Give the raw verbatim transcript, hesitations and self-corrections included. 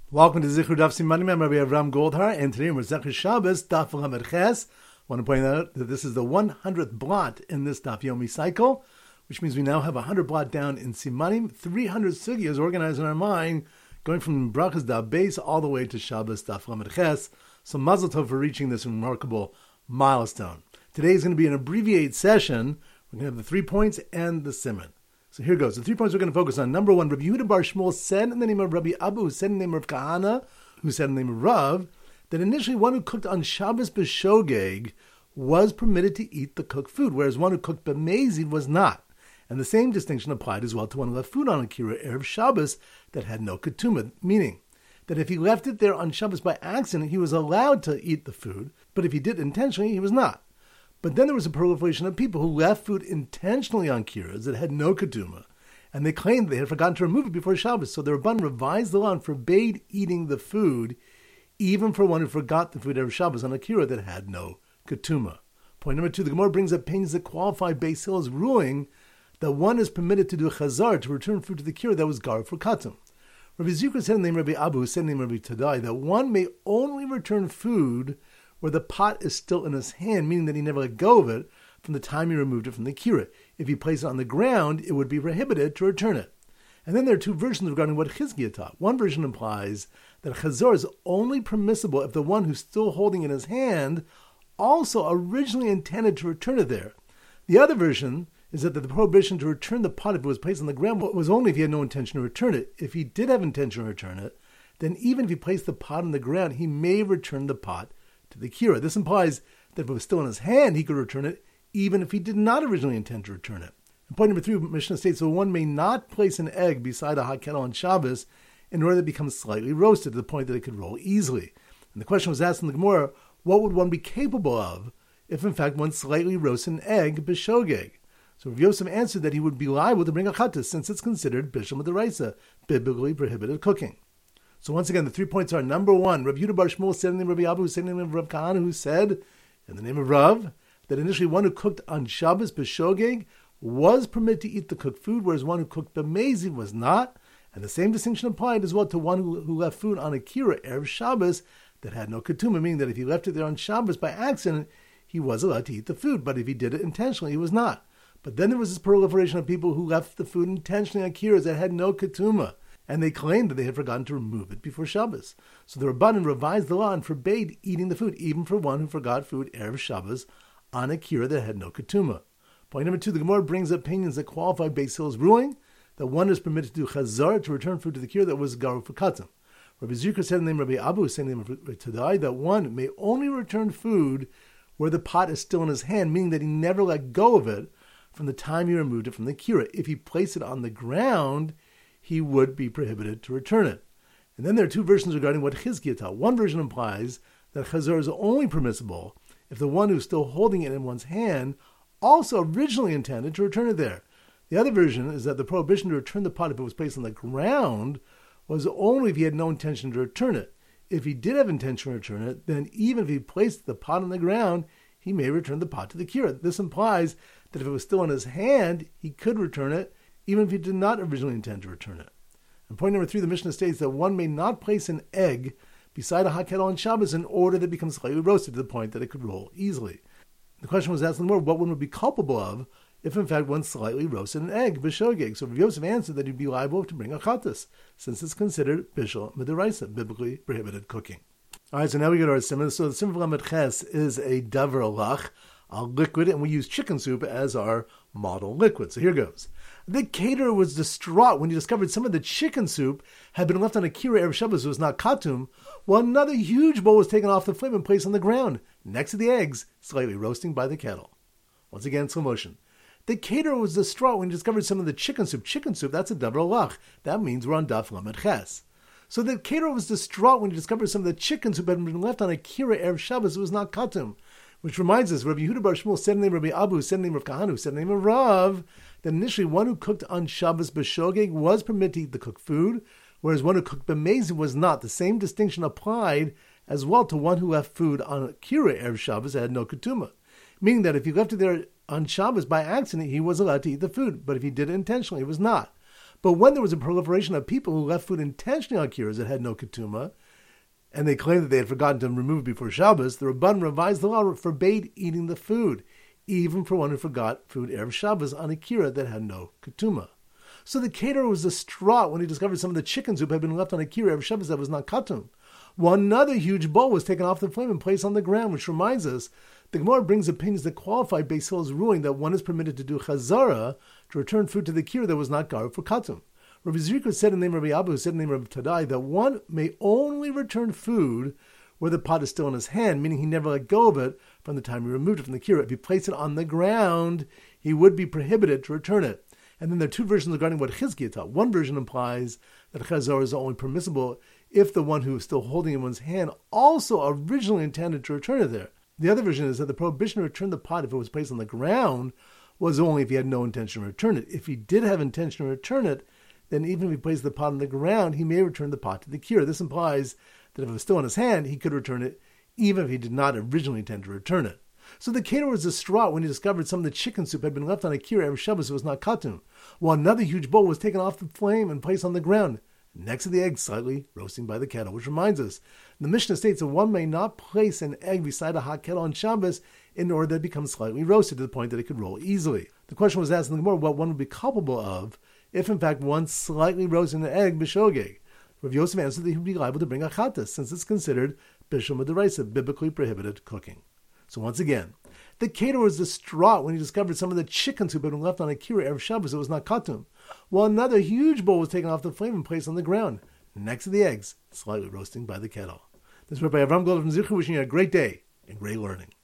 Welcome to Zichur Daf Simanim. I'm Rabbi Avram Goldhar, and today we're Zechur Shabbos Daf Lamed Ches. I want to point out that this is the one hundredth blot in this Daf Yomi cycle, which means we now have one hundred blot down in Simanim, three hundred sugyas organized in our mind, going from Brachas Daf Beis all the way to Shabbos Daf Lamed Ches. So Mazel Tov for reaching this remarkable milestone. Today is going to be an abbreviated session. We're going to have the three points and the siman. So here goes. The three points we're going to focus on. Number one, Rabbi Yehuda Bar Shmuel said in the name of Rabbi Abu, who said in the name of Kahana, who said in the name of Rav, that initially one who cooked on Shabbos b'shogeg was permitted to eat the cooked food, whereas one who cooked b'mezid was not. And the same distinction applied as well to one who left food on Akira Erev Shabbos that had no ketuma, meaning that if he left it there on Shabbos by accident, he was allowed to eat the food, but if he did intentionally, he was not. But then there was a proliferation of people who left food intentionally on kiras that had no ketuma, and they claimed they had forgotten to remove it before Shabbos. So the Rabban revised the law and forbade eating the food, even for one who forgot the food every Shabbos on a kira that had no ketuma. Point number two, the Gemara brings up opinions that qualify Beis Hillel's ruling that one is permitted to do a chazar, to return food to the kira that was gar for katum. Rabbi Zikra said in the name of Rabbi Abu, who said in the name of Rabbi Tadai, that one may only return food where the pot is still in his hand, meaning that he never let go of it from the time he removed it from the kira. If he placed it on the ground, it would be prohibited to return it. And then there are two versions regarding what Chizkiah taught. One version implies that chazor is only permissible if the one who's still holding it in his hand also originally intended to return it there. The other version is that the prohibition to return the pot if it was placed on the ground was only if he had no intention to return it. If he did have intention to return it, then even if he placed the pot on the ground, he may return the pot to the kira. This implies that if it was still in his hand, he could return it, even if he did not originally intend to return it. And point number three, Mishnah states, so one may not place an egg beside a hot kettle on Shabbos in order that it becomes slightly roasted to the point that it could roll easily. And the question was asked in the Gemara, what would one be capable of if in fact one slightly roasted an egg b'shogeg? So Rav Yosef answered that he would be liable to bring a chatas since it's considered bishul midaraisa, biblically prohibited cooking. So once again, the three points are, number one, Rabbi Yehuda Bar Shmuel said in the name of Rabbi Abu, who said in the name of Rav Kahana, who said in the name of Rav, that initially one who cooked on Shabbos b'shogeg was permitted to eat the cooked food, whereas one who cooked b'mezid was not. And the same distinction applied as well to one who, who left food on a kira erev Shabbos that had no ketuma, meaning that if he left it there on Shabbos by accident, he was allowed to eat the food, but if he did it intentionally, he was not. But then there was this proliferation of people who left the food intentionally on kiras that had no ketuma, and they claimed that they had forgotten to remove it before Shabbos. So the Rabbanan revised the law and forbade eating the food, even for one who forgot food erev Shabbos on a kira that had no ketuma. Point number two, the Gemara brings up opinions that qualify Beis Hillel's ruling that one is permitted to do chazar, to return food to the kira that was garu for katam. Rabbi Zikra said in the name of Rabbi Abu, who said in the name of Rabbi Tadai, that one may only return food where the pot is still in his hand, meaning that he never let go of it from the time he removed it from the kira. If he placed it on the ground, he would be prohibited to return it. And then there are two versions regarding what Chizkiah taught. One version implies that chazar is only permissible if the one who's still holding it in one's hand also originally intended to return it there. The other version is that the prohibition to return the pot if it was placed on the ground was only if he had no intention to return it. If he did have intention to return it, then even if he placed the pot on the ground, he may return the pot to the kira. This implies that if it was still in his hand, he could return it, even if he did not originally intend to return it. And point number three, the Mishnah states that one may not place an egg beside a hot kettle on Shabbos in order that it becomes slightly roasted to the point that it could roll easily. The question was asked in the more, what one would be culpable of if in fact one slightly roasted an egg, b'shogeg. So Rav Yosef answered that he'd be liable to bring a chatas, since it's considered bishul midaraisa, biblically prohibited cooking. All right, so now we go to our simon. So the simon Lamed Ches is a davar lach, a liquid, and we use chicken soup as our model liquid. So here goes. The caterer was distraught when he discovered some of the chicken soup had been left on a kira erev Shabbos, it was not katum, while another huge bowl was taken off the flame and placed on the ground, next to the eggs, slightly roasting by the kettle. Once again, slow motion. The caterer was distraught when he discovered some of the chicken soup. Chicken soup, that's a davar lach. That means we're on daf Lamed Ches. So the caterer was distraught when he discovered some of the chicken soup had been left on a kira erev Shabbos, it was not katum. Which reminds us, Rabbi Yehuda Bar Shmuel said in the name of Rabbi Abu, said in the name of Kahana, said in the name of Rav, that initially one who cooked on Shabbos b'shogeg was permitted to eat the cooked food, whereas one who cooked b'mezid was not. The same distinction applied as well to one who left food on kira erev Shabbos that had no ketuma, meaning that if he left it there on Shabbos by accident, he was allowed to eat the food, but if he did it intentionally, he was not. But when there was a proliferation of people who left food intentionally on kiras that had no ketuma, and they claimed that they had forgotten to remove it before Shabbos, the Rabban revised the law, forbade eating the food, even for one who forgot food erev Shabbos on a kira that had no ketuma. So the caterer was distraught when he discovered some of the chicken soup had been left on a kira erev Shabbos that was not katum. One another huge bowl was taken off the flame and placed on the ground, which reminds us, the Gemara brings opinions that qualify Beis Hillel's ruling that one is permitted to do chazara, to return food to the kira that was not garub for katum. Rabbi Zrika said in the name of Rabbi Abu, who said in the name of Rabbi Tadai, that one may only return food where the pot is still in his hand, meaning he never let go of it from the time he removed it from the kira. If he placed it on the ground, he would be prohibited to return it. And then there are two versions regarding what Chizkiah taught. One version implies that chazara is only permissible if the one who is still holding it in one's hand also originally intended to return it there. The other version is that the prohibition to return the pot if it was placed on the ground was only if he had no intention to return it. If he did have intention to return it, then even if he placed the pot on the ground, he may return the pot to the kira. This implies that if it was still in his hand, he could return it, even if he did not originally intend to return it. So the caterer was distraught when he discovered some of the chicken soup had been left on a kira every Shabbos. It was not katum, while another huge bowl was taken off the flame and placed on the ground, next to the egg, slightly roasting by the kettle. Which reminds us, the Mishnah states that one may not place an egg beside a hot kettle on Shabbos in order that it becomes slightly roasted to the point that it could roll easily. The question was asked in the Gemara what one would be culpable of if, in fact, one slightly roasted an egg b'shogeg. Rav Yosef answered that he would be liable to bring a chatas, since it's considered bishul midaraisa, biblically prohibited cooking. So once again, the caterer was distraught when he discovered some of the chicken soup had been left on a kira erev Shabbos. It was not katum, while another huge bowl was taken off the flame and placed on the ground, next to the eggs, slightly roasting by the kettle. This is Rabbi Avram Goldman from Zichur, wishing you a great day and great learning.